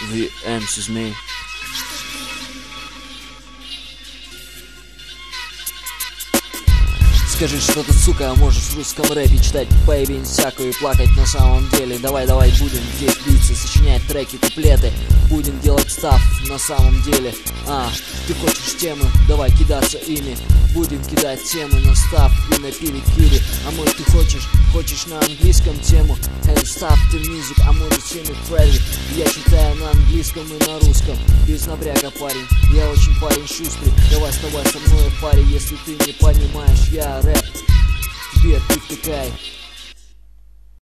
The MC's me. Скажи, что ты, сука, можешь в русском рэпе читать поебень всякую и плакать на самом деле. Давай, будем здесь биться, сочинять треки, куплеты. Будем делать став на самом деле. Ты хочешь темы? Давай кидаться ими. Будем кидать темы на став и на перекире. А может ты хочешь на английском тему? Hey, stop the music, а может всеми Фредди. Я читаю на английском и на русском. Без напряга, парень, я очень парень шустрый. Давай вставай со мной в паре, если ты не понимаешь, я рэп тебе ты втыкай.